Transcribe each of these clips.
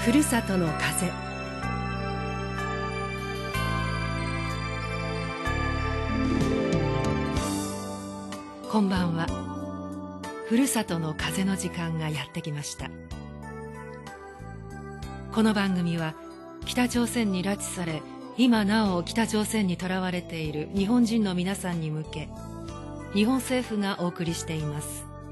ふるさとの風。こんばんは。ふるさとの風の時間がやってきました。この番組は北朝鮮に拉致され、今なお北朝鮮にとらわれている日本人の皆さんに向け、日本政府がお送りしています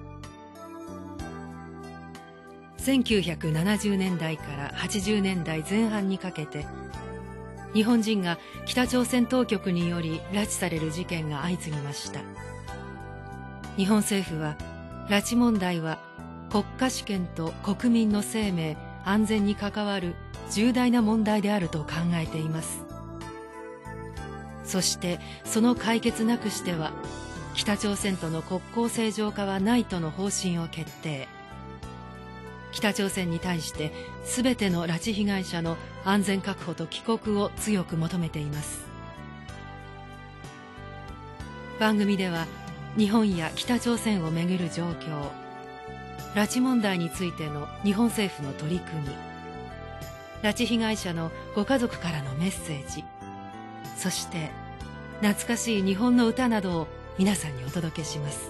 。1970年代から80年代前半にかけて、日本人が北朝鮮当局により拉致される事件が相次ぎました。日本政府は、拉致問題は国家主権と国民の生命、安全に関わる重大な問題であると考えています。そしてその解決なくしては、北朝鮮との国交正常化はないとの方針を決定。北朝鮮に対して全ての拉致被害者の安全確保と帰国を強く求めています。番組では日本や北朝鮮をめぐる状況、拉致問題についての日本政府の取り組み、拉致被害者のご家族からのメッセージ、そして懐かしい日本の歌などを皆さんにお届けします。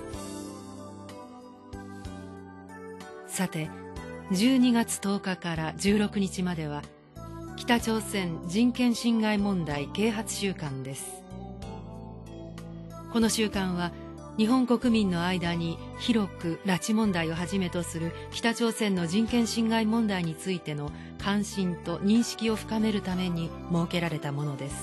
さて、12月10日から16日までは北朝鮮人権侵害問題啓発週間です。この週間は日本国民の間に広く拉致問題をはじめとする北朝鮮の人権侵害問題についての関心と認識を深めるために設けられたものです。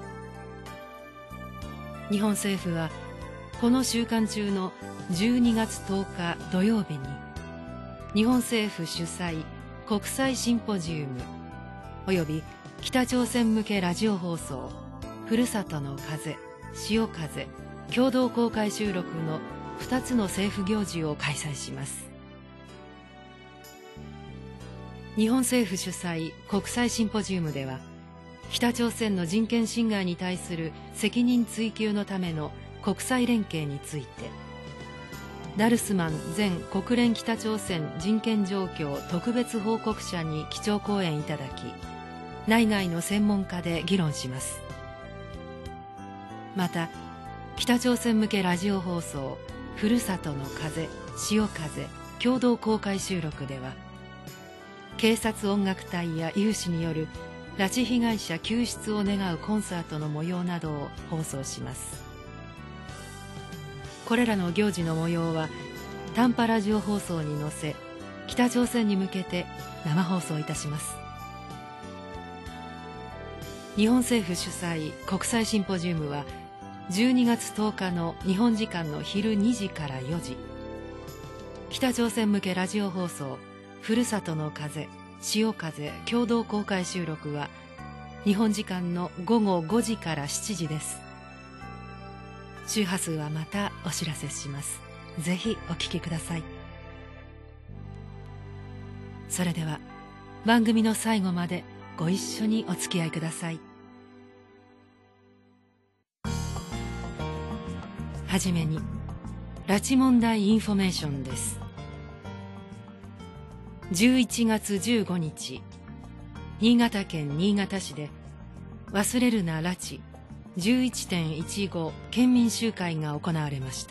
日本政府はこの週間中の12月10日土曜日に日本政府主催国際シンポジウムおよび北朝鮮向けラジオ放送ふるさとの風、潮風共同公開収録の2つの政府行事を開催します。日本政府主催国際シンポジウムでは、北朝鮮の人権侵害に対する責任追及のための国際連携について、ダルスマン前国連北朝鮮人権状況特別報告者に基調講演いただき、内外の専門家で議論します。また、北朝鮮向けラジオ放送ふるさとの風、潮風共同公開収録では、警察音楽隊や有志による拉致被害者救出を願うコンサートの模様などを放送します。これらの行事の模様は短波ラジオ放送に乗せ、北朝鮮に向けて生放送いたします。日本政府主催国際シンポジウムは12月10日の日本時間の昼2時から4時、北朝鮮向けラジオ放送ふるさとの風、潮風共同公開収録は日本時間の午後5時から7時です。周波数はまたお知らせします。ぜひお聞きください。それでは番組の最後までご一緒にお付き合いください。はじめに拉致問題インフォメーションです。11月15日、新潟県新潟市で忘れるな拉致 11.15 県民集会が行われました。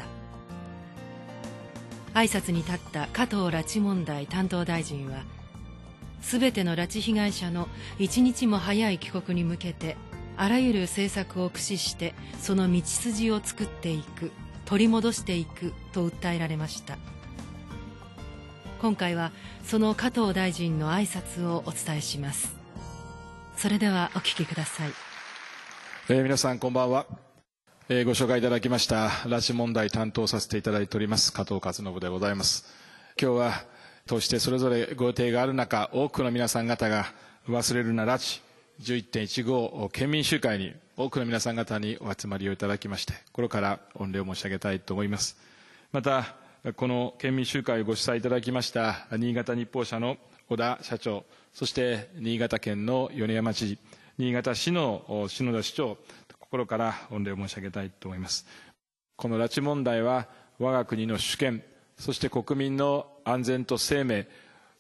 挨拶に立った加藤拉致問題担当大臣は、すべての拉致被害者の一日も早い帰国に向けてあらゆる政策を駆使してその道筋を作っていく、取り戻していくと訴えられました。今回はその加藤大臣の挨拶をお伝えします。それではお聞きください。 皆さんこんばんは。ご紹介いただきました拉致問題担当させていただいております加藤勝信でございます。今日は通してそれぞれご予定がある中、多くの皆さん方が忘れるな拉致 11.15 県民集会に多くの皆さん方にお集まりをいただきまして、心から御礼を申し上げたいと思います。またこの県民集会をご主催いただきました新潟日報社の小田社長、そして新潟県の米山知事、新潟市の篠田市長、心から御礼を申し上げたいと思います。この拉致問題は我が国の主権、そして国民の安全と生命、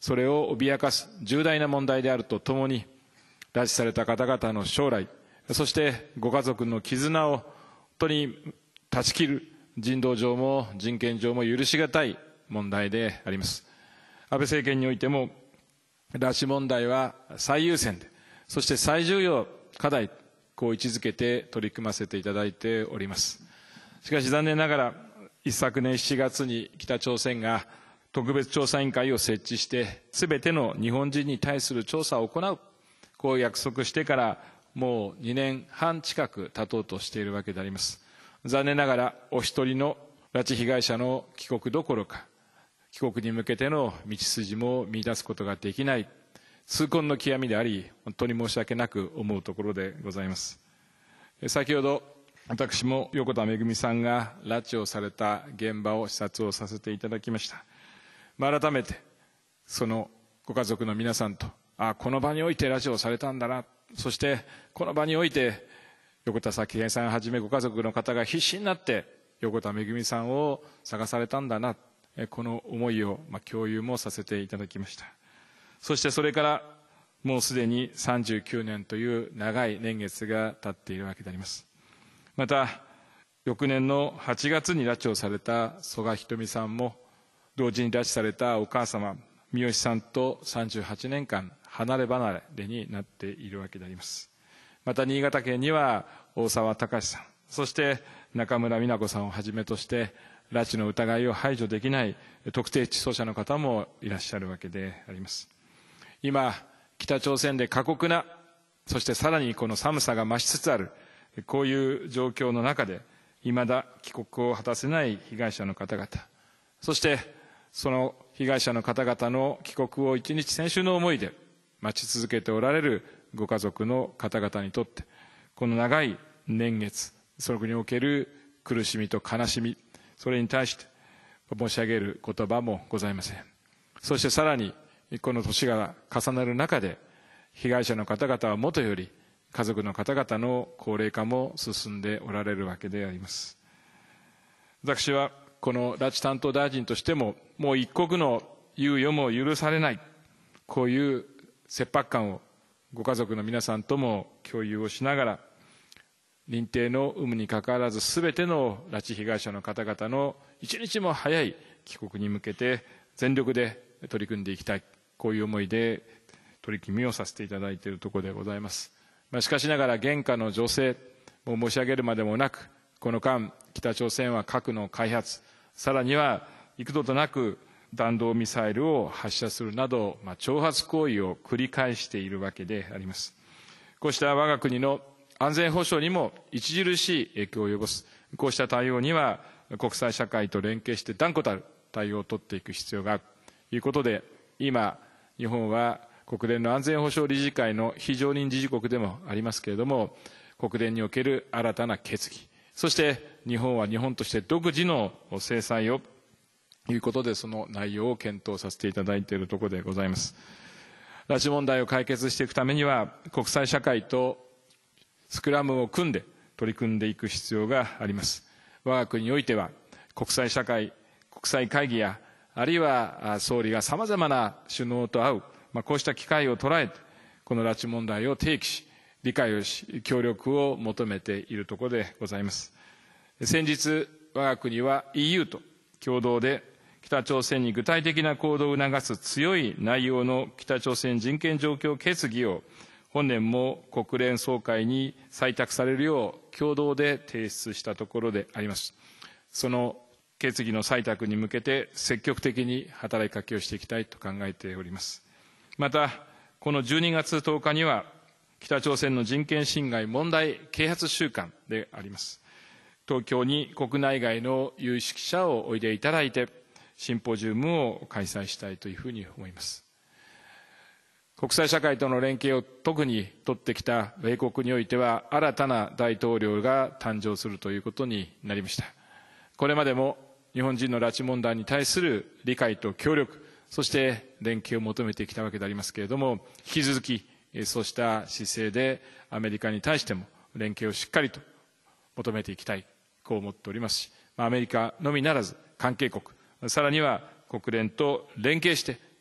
それを脅かす重大な問題であるとともに、拉致された方々の将来、そしてご家族の絆を本当に断ち切る人道上も人権上も許し難い問題であります。安倍政権においても、拉致問題は最優先で、そして最重要課題、こう位置づけて取り組ませていただいております。しかし残念ながら、一昨年7月に北朝鮮が特別調査委員会を設置して、すべての日本人に対する調査を行う、こう約束してからもう2年半近く経とうとしているわけであります。残念ながら、お一人の拉致被害者の帰国どころか、帰国に向けての道筋も見出すことができない、痛恨の極みであり、本当に申し訳なく思うところでございます。先ほど、私も横田めぐみさんが拉致をされた現場を視察をさせていただきました。改めて、そのご家族の皆さんと、この場において拉致をされたんだな、そしてこの場において、横田早紀江さんはじめご家族の方が必死になって、横田めぐみさんを探されたんだな、この思いを共有もさせていただきました。そしてそれからもうすでに39年という長い年月が経っているわけであります。また、翌年の8月に拉致をされた曽我ひとみさんも、同時に拉致されたお母様、三好さんと38年間離れ離れになっているわけであります。また、新潟県には大沢隆さん、そして中村美奈子さんをはじめとして、拉致の疑いを排除できない特定失踪者の方もいらっしゃるわけであります。今、北朝鮮で過酷な、そしてさらにこの寒さが増しつつある、こういう状況の中で、いまだ帰国を果たせない被害者の方々、そしてその被害者の方々の帰国を一日千秋の思いで待ち続けておられるご家族の方々にとって、この長い年月、そこにおける苦しみと悲しみ、それに対して申し上げる言葉もございません。そしてさらに、この年が重なる中で、被害者の方々はもとより、家族の方々の高齢化も進んでおられるわけであります。私はこの拉致担当大臣としても、もう一刻の猶予も許されない、こういう切迫感をご家族の皆さんとも共有をしながら、認定の有無にかかわらず全ての拉致被害者の方々の一日も早い帰国に向けて全力で取り組んでいきたい、こういう思いで取り組みをさせていただいているところでございます。しかしながら現下の情勢を申し上げるまでもなく、この間北朝鮮は核の開発、さらには幾度となく弾道ミサイルを発射するなど、挑発行為を繰り返しているわけであります。こうした我が国の安全保障にも著しい影響を及ぼす、こうした対応には国際社会と連携して断固たる対応を取っていく必要があるということで、今日本は国連の安全保障理事会の非常任理事国でもありますけれども、国連における新たな決議、そして日本は日本として独自の制裁をということで、その内容を検討させていただいているところでございます。拉致問題を解決していくためには、国際社会とスクラムを組んで取り組んでいく必要があります。我が国においては、国際社会、国際会議や、あるいは総理がさまざまな首脳と会う、こうした機会を捉えて、この拉致問題を提起し、理解をし、協力を求めているところでございます。先日、我が国は EU と共同で、北朝鮮に具体的な行動を促す強い内容の北朝鮮人権状況決議を、本年も国連総会に採択されるよう共同で提出したところであります。その決議の採択に向けて積極的に働きかけをしていきたいと考えております。また、この12月10日には、北朝鮮の人権侵害問題啓発週間であります。東京に国内外の有識者をおいでいただいて、シンポジウムを開催したいというふうに思います。国際社会との連携を特に取ってきた米国においては、新たな大統領が誕生するということになりました。これまでも日本人の拉致問題に対する理解と協力、そして連携を求めてきたわけでありますけれども、引き続きそうした姿勢でアメリカに対しても連携をしっかりと求めていきたい、こう思っておりますし、アメリカのみならず関係国、さらには国連と連携して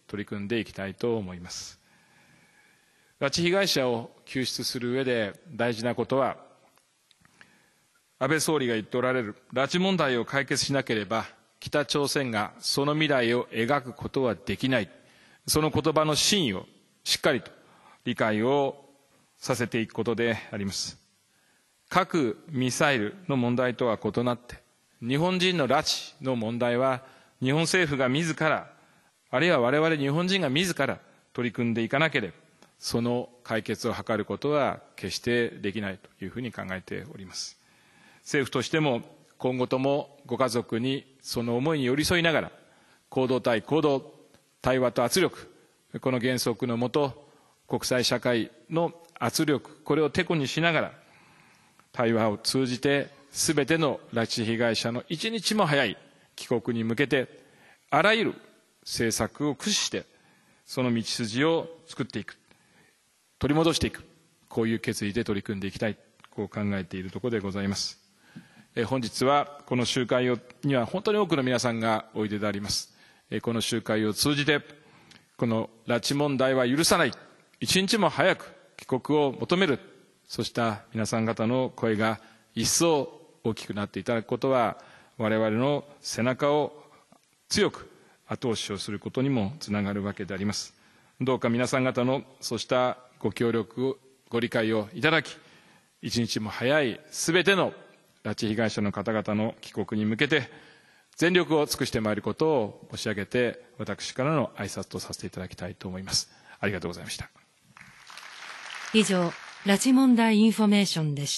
取り組んでいきたいと思います。拉致被害者を救出する上で大事なことは、安倍総理が言っておられる拉致問題を解決しなければ、北朝鮮がその未来を描くことはできない。その言葉の真意をしっかりと理解をさせていくことであります。核・ミサイルの問題とは異なって、日本人の拉致の問題は、日本政府が自ら、あるいは我々日本人が自ら取り組んでいかなければ、その解決を図ることは決してできないというふうに考えております。政府としても今後ともご家族にその思いに寄り添いながら、行動対行動、対話と圧力、この原則のもと、国際社会の圧力、これをてこにしながら、対話を通じて全ての拉致被害者の一日も早い帰国に向けて、あらゆる政策を駆使して、その道筋を作っていく、取り戻していく、こういう決意で取り組んでいきたい、こう考えているところでございます。本日はこの集会には本当に多くの皆さんがおいでであります。この集会を通じて、この拉致問題は許さない、一日も早く帰国を求める、そうした皆さん方の声が一層大きくなっていただくことは、我々の背中を強く後押しをすることにもつながるわけであります。どうか皆さん方のそうしたご協力、ご理解をいただき、一日も早いすべての拉致被害者の方々の帰国に向けて、全力を尽くしてまいることを申し上げて、私からの挨拶とさせていただきたいと思います。ありがとうございました。 以上、拉致問題インフォメーションでした。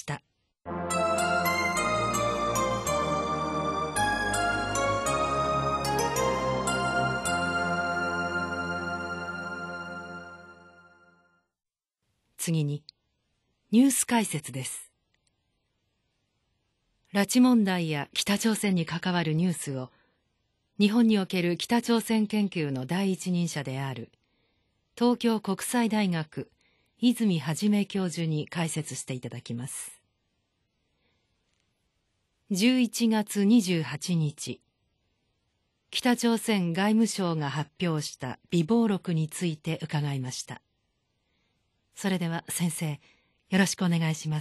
次に、ニュース解説です。拉致問題や北朝鮮に関わるニュースを、日本における北朝鮮研究の第一人者である、東京国際大学泉元教授に解説していただきます。11月28日、北朝鮮外務省が発表した備忘録について伺いました。それでは先生、よろしくお願いします。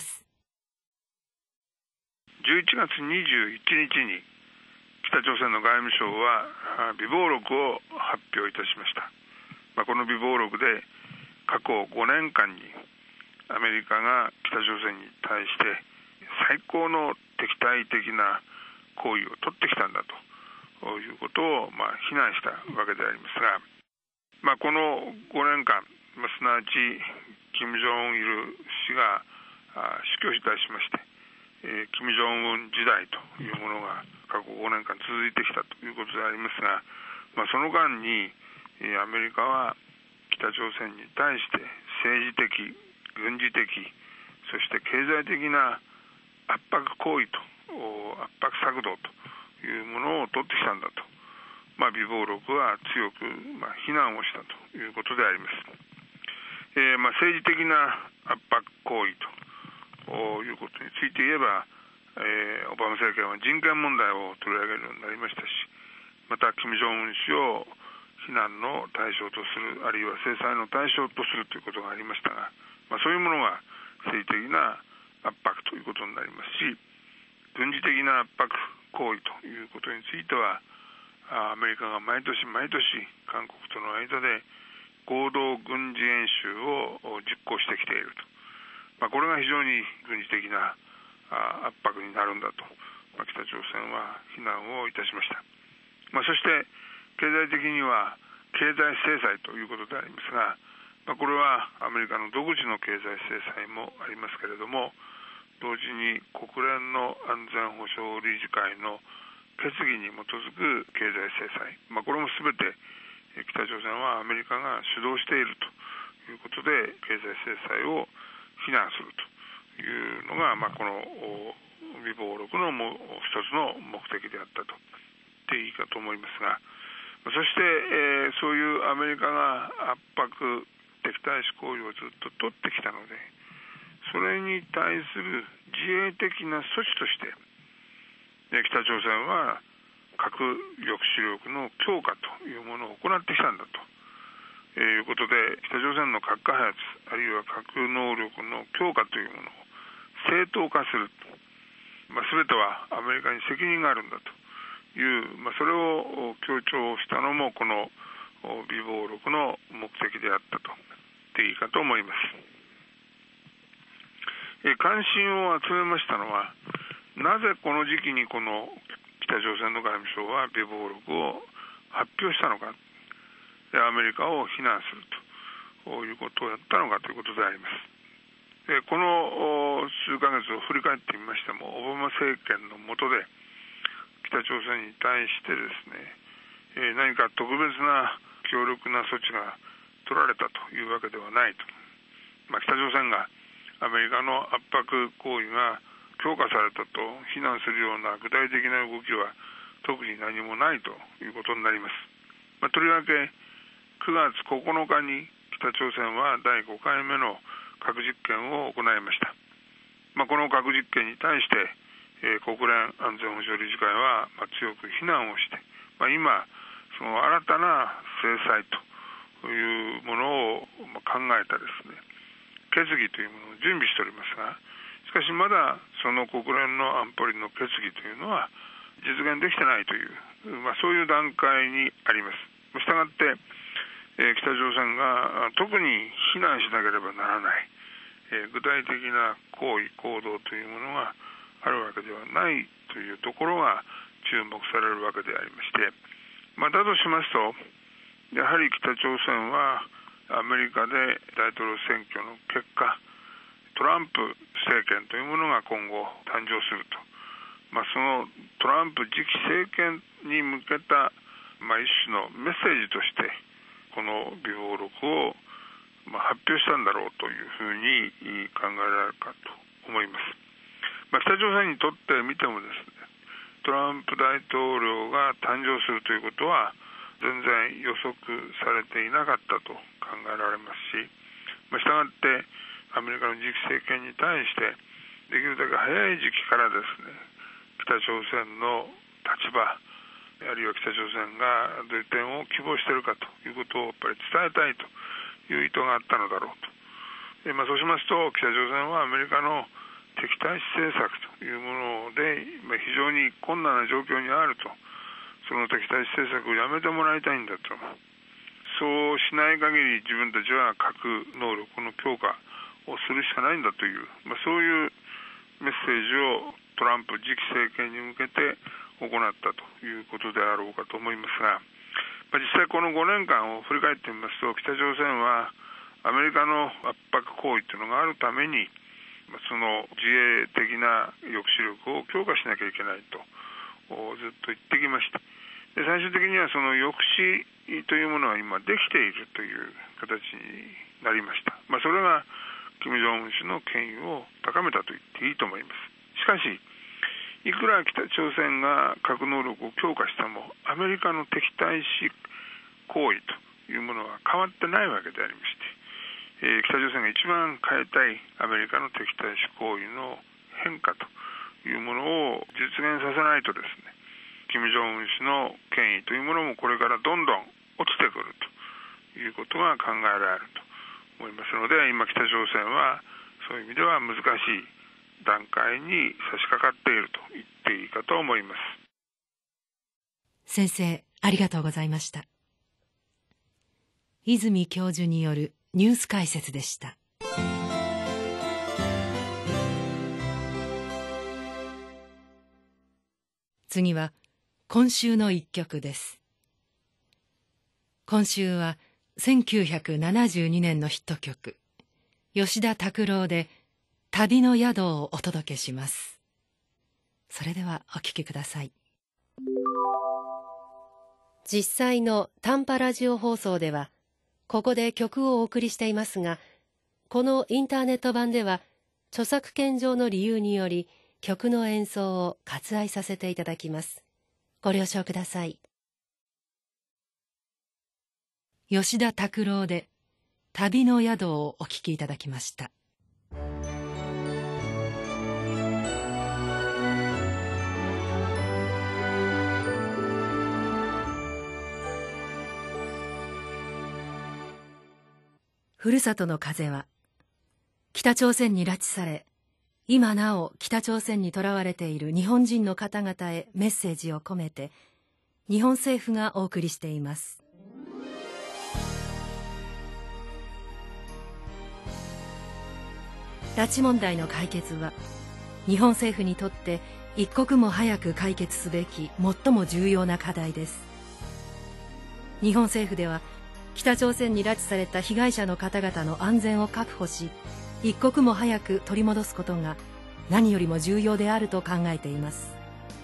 11月21日に北朝鮮の外務省は備忘録を発表いたしました。この備忘録で過去5年間にアメリカが北朝鮮に対して最高の敵対的な行為を取ってきたんだということを非難したわけでありますが、この5年間、すなわち金正日氏が死去いたしまして、金正恩時代というものが過去5年間続いてきたということでありますが、その間にアメリカは北朝鮮に対して政治的、軍事的、そして経済的な圧迫行為と圧迫策動というものを取ってきたんだと、備忘録は強く非難をしたということであります。政治的な圧迫行為ということについて言えば、オバマ政権は人権問題を取り上げるようになりましたし、また金正恩氏を非難の対象とする、あるいは制裁の対象とするということがありましたが、そういうものが政治的な圧迫ということになりますし、軍事的な圧迫行為ということについては、アメリカが毎年毎年韓国との間で合同軍事演習を実行してきていると、これが非常に軍事的な圧迫になるんだと、北朝鮮は非難をいたしました。そして経済的には経済制裁ということでありますが、これはアメリカの独自の経済制裁もありますけれども、同時に国連の安全保障理事会の決議に基づく経済制裁、これもすべて北朝鮮はアメリカが主導しているということで、経済制裁を非難するというのが、この備忘録の一つの目的であったと言っていいかと思いますが、そして、そういうアメリカが圧迫、敵対視行為をずっと取ってきたので、それに対する自衛的な措置として、北朝鮮は核抑止力の強化というものを行ってきたんだということで、北朝鮮の核開発あるいは核能力の強化というものを正当化する、全てはアメリカに責任があるんだという、それを強調したのもこの備忘録の目的であったと言っていいかと思います。関心を集めましたのは、なぜこの時期にこの北朝鮮の外務省は備忘録を発表したのか、でアメリカを非難するということをやったのかということであります。でこの数ヶ月を振り返ってみましても、オバマ政権の下で北朝鮮に対してですね、何か特別な強力な措置が取られたというわけではないと、北朝鮮がアメリカの圧迫行為が強化されたと非難するような具体的な動きは特に何もないということになります。とりわけ9月9日に北朝鮮は第5回目の核実験を行いました。この核実験に対して、国連安全保障理事会は強く非難をして、今その新たな制裁というものを考えたですね、決議というものを準備しておりますが、しかしまだその国連の安保理の決議というのは実現できてないという、そういう段階にあります。したがって、北朝鮮が特に非難しなければならない、具体的な行為行動というものがあるわけではないというところが注目されるわけでありまして、だとしますと、やはり北朝鮮はアメリカで大統領選挙の結果、トランプ政権というものが今後誕生すると、そのトランプ次期政権に向けた、一種のメッセージとしてこの備忘録を発表したんだろうというふうに考えられるかと思います。北朝鮮にとってみてもですね、トランプ大統領が誕生するということは全然予測されていなかったと考えられますし、したがってアメリカの次期政権に対してできるだけ早い時期からですね、北朝鮮の立場あるいは北朝鮮がどういう点を希望しているかということをやっぱり伝えたいという意図があったのだろうと。そうしますと、北朝鮮はアメリカの敵対視政策というもので非常に困難な状況にあると、その敵対視政策をやめてもらいたいんだと、そうしない限り自分たちは核能力の強化をするしかないんだという、そういうメッセージをトランプ次期政権に向けて行ったということであろうかと思いますが、実際この5年間を振り返ってみますと、北朝鮮はアメリカの圧迫行為というのがあるために、その自衛的な抑止力を強化しなきゃいけないとずっと言ってきました。で最終的にはその抑止というものは今できているという形になりました。それが金正恩氏の権威を高めたと言っていいと思います。しかしいくら北朝鮮が核能力を強化してもアメリカの敵対視行為というものは変わってないわけでありまして、北朝鮮が一番変えたいアメリカの敵対視行為の変化というものを実現させないとですね、金正恩氏の権威というものもこれからどんどん落ちてくるということが考えられると思いますので、今北朝鮮はそういう意味では難しい段階に差し掛かっていると言っていいかと思います。 先生、ありがとうございました。泉教授によるニュース解説でした。次は今週の一曲です。今週は1972年のヒット曲、吉田拓郎で旅の宿をお届けします。それではお聴きください。実際の短波ラジオ放送ではここで曲をお送りしていますが、このインターネット版では著作権上の理由により曲の演奏を割愛させていただきます。ご了承ください。吉田拓郎で旅の宿をお聴きいただきました。 ふるさとの風は、北朝鮮に拉致され、今なお北朝鮮に囚われている日本人の方々へメッセージを込めて、日本政府がお送りしています。拉致問題の解決は、日本政府にとって一刻も早く解決すべき最も重要な課題です。日本政府では、北朝鮮に拉致された被害者の方々の安全を確保し、一刻も早く取り戻すことが何よりも重要であると考えています。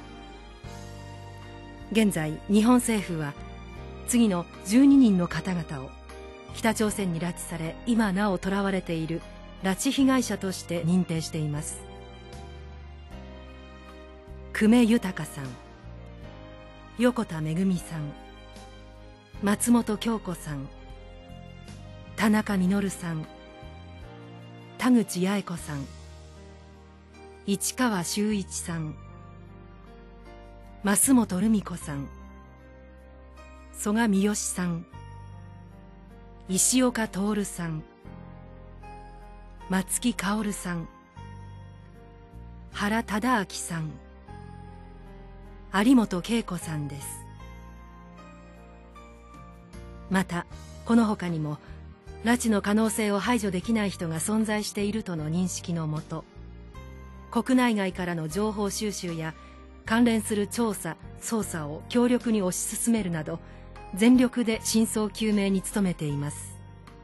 現在、日本政府は次の12人の方々を北朝鮮に拉致され、今なお囚われている拉致被害者として認定しています。久米豊さん、横田めぐみさん、松本京子さん、田中実さん、田口八重子さん、市川修一さん、増本留美子さん、曽我三好さん、石岡徹さん、松木薫さん、原忠明さん、有本恵子さんです。またこの他にも拉致の可能性を排除できない人が存在しているとの認識のもと、国内外からの情報収集や関連する調査・捜査を強力に推し進めるなど、全力で真相究明に努めています。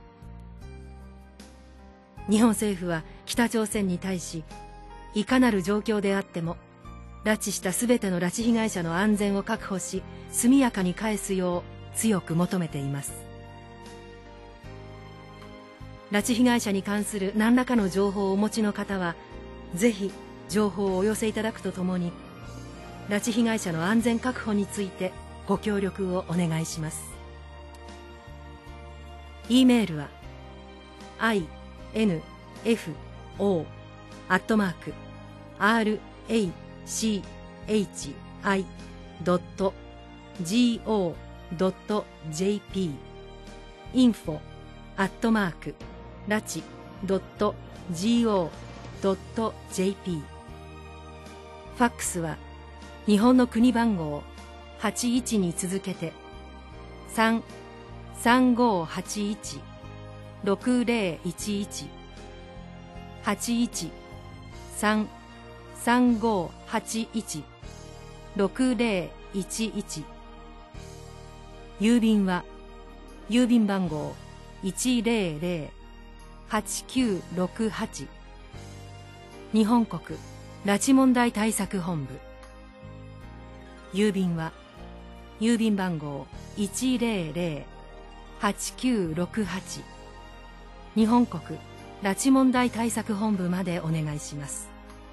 日本政府は北朝鮮に対し、いかなる状況であっても拉致したすべての拉致被害者の安全を確保し、速やかに返すよう強く求めています。拉致被害者に関する何らかの情報をお持ちの方は、ぜひ情報をお寄せいただくとともに、拉致被害者の安全確保についてご協力をお願いします。E メールは info@rchi.go.jp info@rachi.go.jp ファックスは日本の国番号81に続けて 3-3581-6011 81-3-3581-6011 郵便は郵便番号 100-8968 日本国拉致問題対策本部。郵便は郵便番号 100-8968 日本国拉致問題対策本部までお願いします。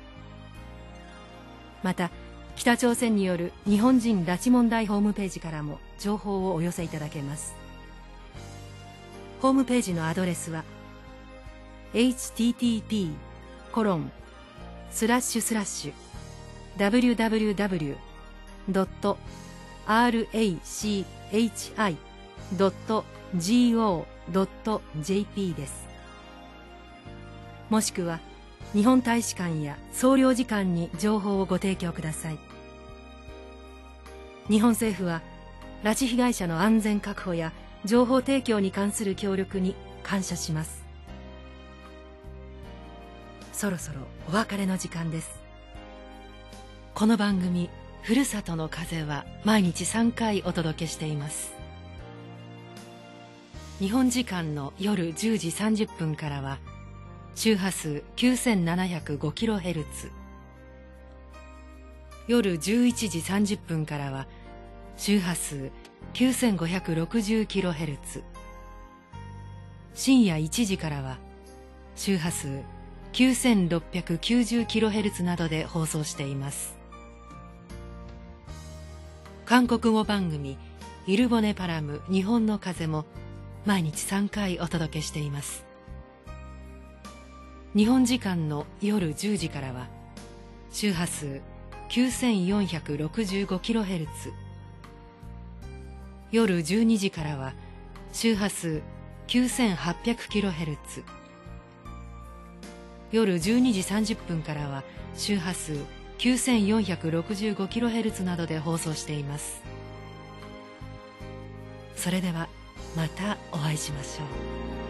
また北朝鮮による日本人拉致問題ホームページからも情報をお寄せいただけます。ホームページのアドレスは http://www.rachi.go.jp です。もしくは日本大使館や総領事館に情報をご提供ください。日本政府は拉致被害者の安全確保や情報提供に関する協力に感謝します。そろそろお別れの時間です。この番組ふるさとの風は毎日3回お届けしています。日本時間の夜10時30分からは周波数 9705kHz、 夜11時30分からは周波数 9560kHz、 深夜1時からは周波数 9690kHz などで放送しています。韓国語番組イルボネパラム日本の風も毎日3回お届けしています。日本時間の夜10時からは周波数 9465kHz、 夜12時からは周波数 9800kHz、夜12時30分からは周波数 9465kHz などで放送しています。それではまたお会いしましょう。